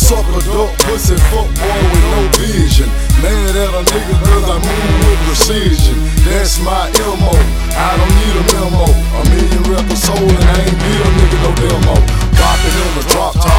Sucker, duck, pussy, fuck boy with no vision. Mad at a nigga cause I move with precision. That's my MO, I don't need a memo. A million records sold and I ain't need a nigga no demo. Poppin' in the drop top.